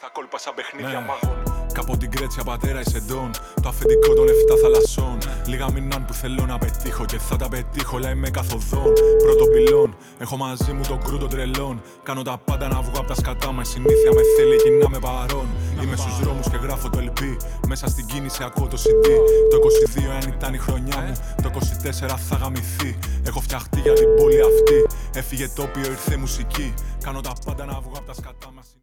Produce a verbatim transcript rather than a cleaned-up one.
στα κόλπα σαν παιχνίδια ναι. μάγων. Κάπου την Κρέτσια πατέρα είσαι ντόν. Το αφεντικό των εφτά θαλασσών. Ναι. Λίγα μηνών που θέλω να πετύχω και θα τα πετύχω, αλλά είμαι καθοδόν. Πρώτο πυλόν, έχω μαζί μου τον κρού των τρελών. Κάνω τα πάντα να βγω απ' τα σκατά μα. Η συνήθεια με θέλει και να με παρών. Να είμαι στου δρόμους και γράφω το ελ πι. Μέσα στην κίνηση ακούω το σι ντι. Το είκοσι δύο αν ήταν η χρονιά μου, το είκοσι τέσσερα θα γαμηθεί. Έχω φτιαχτεί για την πόλη αυτή. Έφυγε τοπίο, ήρθε μουσική. Κάνω τα πάντα να βγω απ' τα σκατά μα.